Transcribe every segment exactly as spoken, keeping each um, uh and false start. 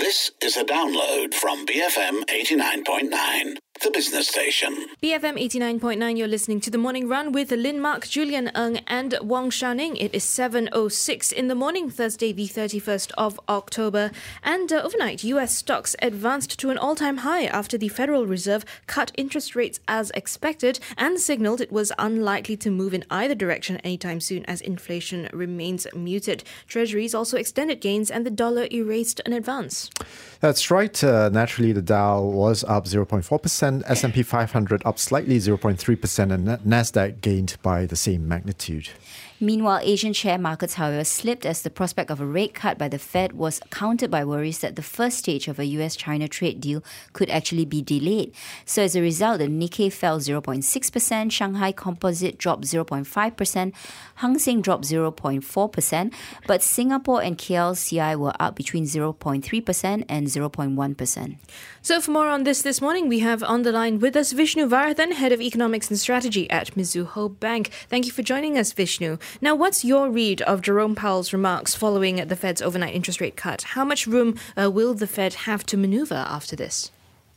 This is a download from B F M eighty-nine point nine, the business station. B F M eighty-nine point nine, you're listening to The Morning Run with Lin Mark, Julian Ng and Wong Xiaoning. It is seven oh six in the morning, Thursday the thirty-first of October. And uh, overnight, U S stocks advanced to an all-time high after the Federal Reserve cut interest rates as expected and signalled it was unlikely to move in either direction anytime soon as inflation remains muted. Treasuries also extended gains and the dollar erased an advance. That's right. Uh, naturally, the Dow was up zero point four percent, S and P five hundred up slightly zero point three percent, and Nasdaq gained by the same magnitude. Meanwhile, Asian share markets, however, slipped as the prospect of a rate cut by the Fed was countered by worries that the first stage of a U S China trade deal could actually be delayed. So as a result, the Nikkei fell zero point six percent, Shanghai Composite dropped zero point five percent, Hang Seng dropped zero point four percent, but Singapore and K L C I were up between zero point three percent and zero point one percent. So for more on this this morning, we have on the line with us Vishnu Varathan, Head of Economics and Strategy at Mizuho Bank. Thank you for joining us, Vishnu. Now, what's your read of Jerome Powell's remarks following the Fed's overnight interest rate cut? How much room uh, will the Fed have to maneuver after this?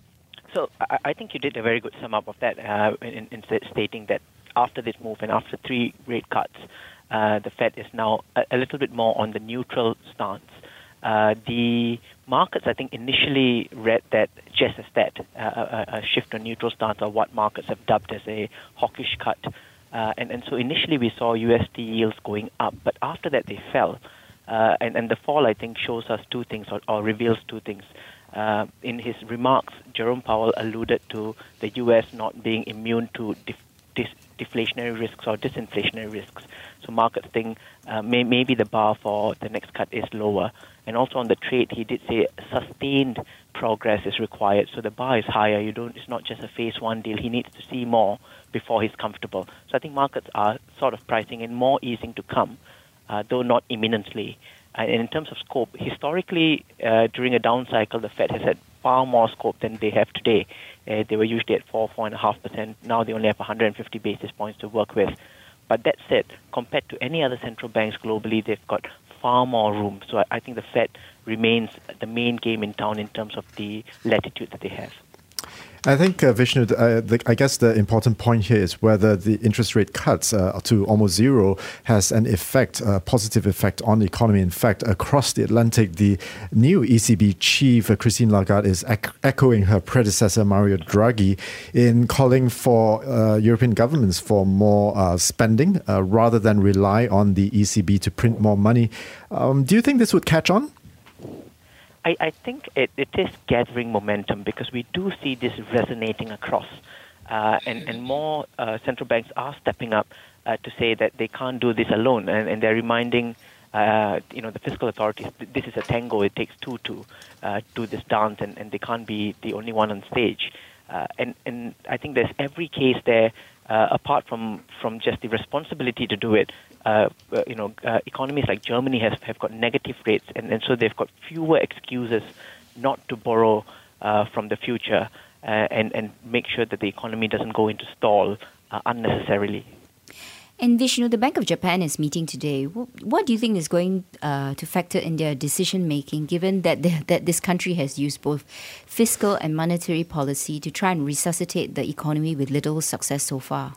So I, I think you did a very good sum up of that uh, in, in stating that after this move and after three rate cuts, uh, the Fed is now a, a little bit more on the neutral stance. Uh, the markets, I think, initially read that just as that, uh, a, a shift to neutral stance, or what markets have dubbed as a hawkish cut. Uh, and, and so initially we saw U S D yields going up, but after that they fell. Uh, and, and the fall, I think, shows us two things, or, or reveals two things. Uh, in his remarks, Jerome Powell alluded to the U S not being immune to def- dis- deflationary risks or disinflationary risks. So markets think uh, may- maybe the bar for the next cut is lower. And also on the trade, he did say sustained progress is required. So the bar is higher. You don't. It's not just a phase one deal. He needs to see more before he's comfortable. So I think markets are sort of pricing in more easing to come, uh, though not imminently. Uh, and in terms of scope, historically, uh, during a down cycle, the Fed has had far more scope than they have today. Uh, they were usually at four, four and a half percent. Now they only have one hundred fifty basis points to work with. But that said, compared to any other central banks globally, they've got far more room. So I, I think the Fed remains the main game in town in terms of the latitude that they have. I think, uh, Vishnu, uh, the, I guess the important point here is whether the interest rate cuts uh, to almost zero has an effect, a positive effect on the economy. In fact, across the Atlantic, the new E C B chief, uh, Christine Lagarde, is ec- echoing her predecessor, Mario Draghi, in calling for uh, European governments for more uh, spending uh, rather than rely on the E C B to print more money. Um, do you think this would catch on? I, I think it, it is gathering momentum because we do see this resonating across. Uh, and, and more uh, central banks are stepping up uh, to say that they can't do this alone. And, and they're reminding uh, you know, the fiscal authorities, this is a tango, it takes two to uh, do this dance, and, and they can't be the only one on stage. Uh, and, and I think there's every case there, uh, apart from, from just the responsibility to do it. Uh, you know, uh, economies like Germany has have got negative rates, and, and so they've got fewer excuses not to borrow uh, from the future uh, and, and make sure that the economy doesn't go into stall uh, unnecessarily. And Vishnu, the Bank of Japan is meeting today. What do you think is going uh, to factor in their decision-making, given that the, that this country has used both fiscal and monetary policy to try and resuscitate the economy with little success so far?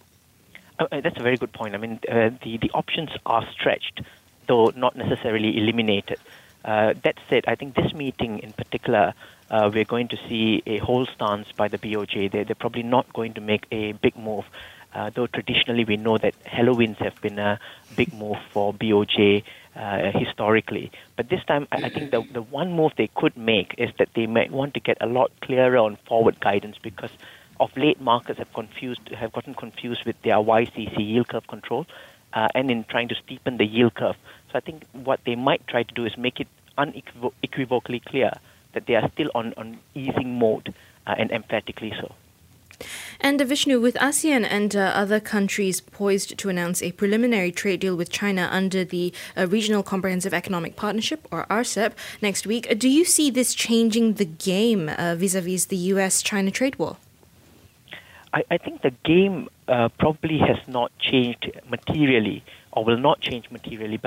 Uh, that's a very good point. I mean, uh, the, the options are stretched, though not necessarily eliminated. Uh, that said, I think this meeting in particular, uh, we're going to see a whole stance by the B O J. They're, they're probably not going to make a big move, uh, though traditionally we know that Halloweens have been a big move for B O J uh, historically. But this time, I, I think the, the one move they could make is that they might want to get a lot clearer on forward guidance, because of late, markets have confused, have gotten confused with their Y C C, yield curve control, uh, and in trying to steepen the yield curve. So I think what they might try to do is make it unequivocally clear that they are still on, on easing mode, uh, and emphatically so. And uh, Vishnu, with ASEAN and uh, other countries poised to announce a preliminary trade deal with China under the uh, Regional Comprehensive Economic Partnership, or R C E P, next week, uh, do you see this changing the game uh, vis-a-vis the U S China trade war? I, I think the game uh, probably has not changed materially, or will not change materially, but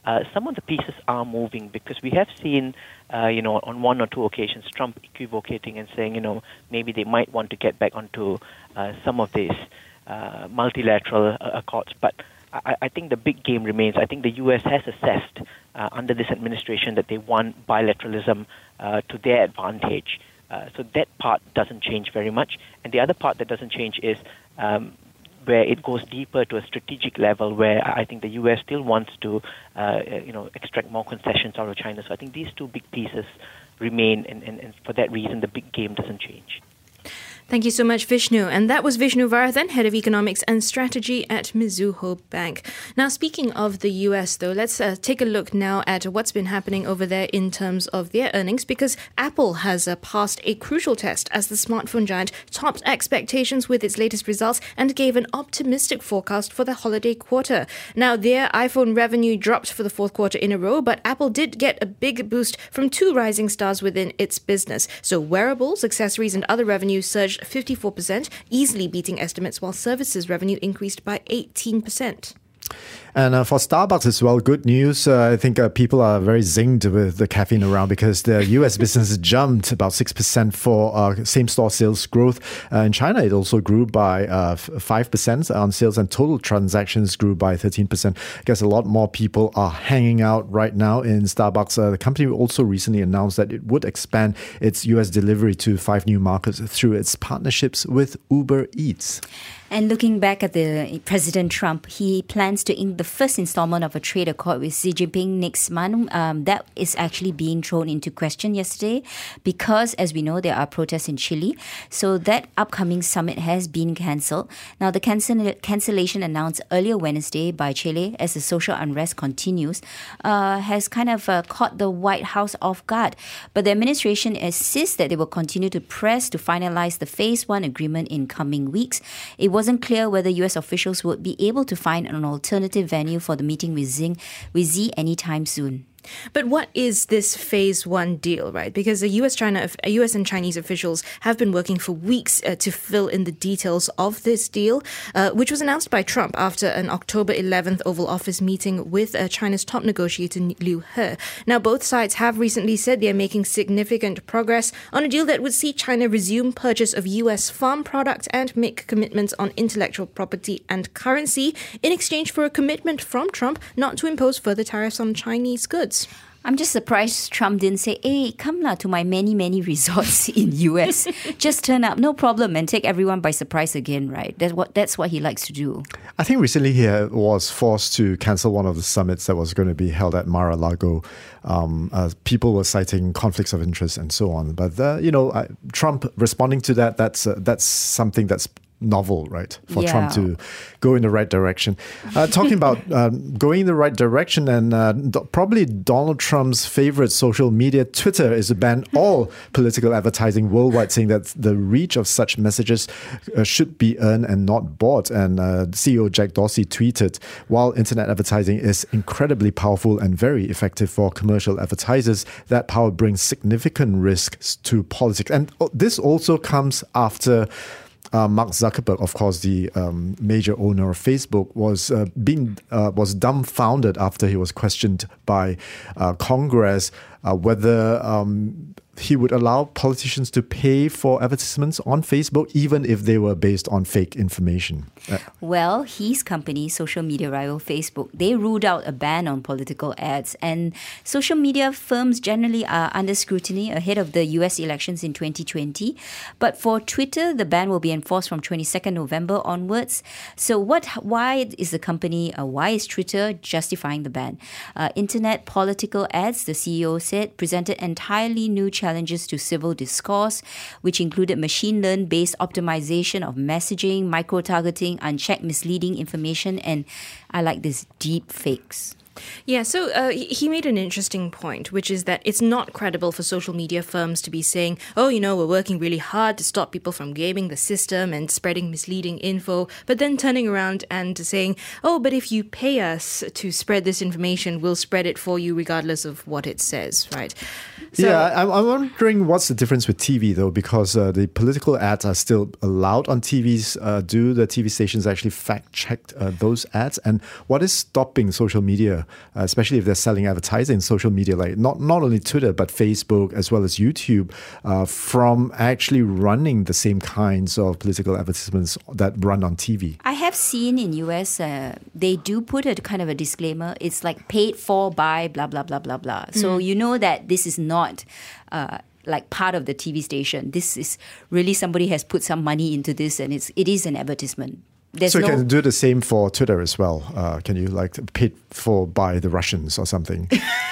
uh, some of the pieces are moving, because we have seen, uh, you know, on one or two occasions, Trump equivocating and saying, you know, maybe they might want to get back onto uh, some of these uh, multilateral uh, accords. But I, I think the big game remains. I think the U S has assessed uh, under this administration that they want bilateralism uh, to their advantage. Uh, so that part doesn't change very much. And the other part that doesn't change is um, where it goes deeper to a strategic level, where I think the U S still wants to, uh, you know, extract more concessions out of China. So I think these two big pieces remain, and, and, and for that reason, the big game doesn't change. Thank you so much, Vishnu. And that was Vishnu Varathan, Head of Economics and Strategy at Mizuho Bank. Now, speaking of the U S, though, let's uh, take a look now at what's been happening over there in terms of their earnings, because Apple has uh, passed a crucial test as the smartphone giant topped expectations with its latest results and gave an optimistic forecast for the holiday quarter. Now, their iPhone revenue dropped for the fourth quarter in a row, but Apple did get a big boost from two rising stars within its business. So wearables, accessories and other revenues surged fifty-four percent, easily beating estimates, while services revenue increased by eighteen percent. And uh, for Starbucks as well, good news. Uh, I think uh, people are very zinged with the caffeine around, because the U S business jumped about six percent for uh, same-store sales growth. Uh, in China, it also grew by uh, five percent on sales, and total transactions grew by thirteen percent. I guess a lot more people are hanging out right now in Starbucks. Uh, the company also recently announced that it would expand its U S delivery to five new markets through its partnerships with Uber Eats. And looking back at the President Trump, he plans to ink the first installment of a trade accord with Xi Jinping next month. Um, that is actually being thrown into question yesterday because, as we know, there are protests in Chile. So that upcoming summit has been cancelled. Now, the cancel- cancellation announced earlier Wednesday by Chile as the social unrest continues uh, has kind of uh, caught the White House off guard. But the administration insists that they will continue to press to finalize the Phase one agreement in coming weeks. It wasn't clear whether U S officials would be able to find an alternative venue for the meeting with Xi, with Xi anytime soon. But what is this phase one deal, right? Because the U S China, U S and Chinese officials have been working for weeks uh, to fill in the details of this deal, uh, which was announced by Trump after an October eleventh Oval Office meeting with uh, China's top negotiator Liu He. Now, both sides have recently said they are making significant progress on a deal that would see China resume purchase of U S farm products and make commitments on intellectual property and currency in exchange for a commitment from Trump not to impose further tariffs on Chinese goods. I'm just surprised Trump didn't say, hey, come lah to my many, many resorts in U S. Just turn up, no problem, and take everyone by surprise again, right? That's what that's what he likes to do. I think recently he was forced to cancel one of the summits that was going to be held at Mar-a-Lago. Um, uh, people were citing conflicts of interest and so on. But, uh, you know, uh, Trump responding to that, that's uh, that's something that's novel, right, for yeah. Trump to go in the right direction. Uh, talking about um, going in the right direction, and uh, do- probably Donald Trump's favorite social media, Twitter, is to ban all political advertising worldwide, saying that the reach of such messages uh, should be earned and not bought. And uh, C E O Jack Dorsey tweeted, while internet advertising is incredibly powerful and very effective for commercial advertisers, that power brings significant risks to politics. And this also comes after Uh, Mark Zuckerberg, of course, the um, major owner of Facebook, was uh, being uh, was dumbfounded after he was questioned by uh, Congress uh, whether um, he would allow politicians to pay for advertisements on Facebook, even if they were based on fake information. Uh, well, his company, social media rival Facebook, they ruled out a ban on political ads. And social media firms generally are under scrutiny ahead of the U S elections in twenty twenty. But for Twitter, the ban will be enforced from twenty-second November onwards. So what? Why is the company, uh, why is Twitter justifying the ban? Uh, internet political ads, the C E O said, presented entirely new challenges to civil discourse, which included machine-learned-based optimization of messaging, micro-targeting, unchecked misleading information, and I like this, deep fakes. Yeah, so uh, he made an interesting point, which is that it's not credible for social media firms to be saying, oh, you know, we're working really hard to stop people from gaming the system and spreading misleading info, but then turning around and saying, oh, but if you pay us to spread this information, we'll spread it for you regardless of what it says, right? So, yeah, I'm, I'm wondering what's the difference with T V, though, because uh, the political ads are still allowed on T Vs. Uh, do the T V stations actually fact-check uh, those ads? And what is stopping social media Twitter, uh, especially if they're selling advertising in social media, like not, not only Twitter, but Facebook as well as YouTube, uh, from actually running the same kinds of political advertisements that run on T V. I have seen in U S, uh, they do put a kind of a disclaimer. It's like paid for by blah, blah, blah, blah, blah. Mm. So you know that this is not uh, like part of the T V station. This is really somebody has put some money into this, and it's it is an advertisement. There's so you no... can do the same for Twitter as well. Uh, can you like paid for by the Russians or something?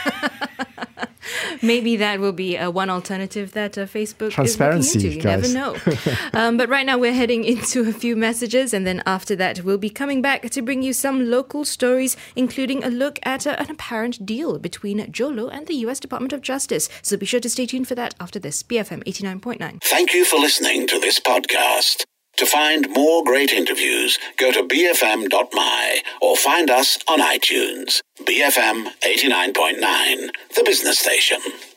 Maybe that will be uh, one alternative that uh, Facebook Transparency, is looking into. You guys. never know. um, but right now we're heading into a few messages, and then after that we'll be coming back to bring you some local stories, including a look at uh, an apparent deal between Jolo and the U S Department of Justice. So be sure to stay tuned for that after this. B F M eighty-nine point nine. Thank you for listening to this podcast. To find more great interviews, go to b f m dot m y or find us on iTunes. B F M eighty-nine point nine, the business station.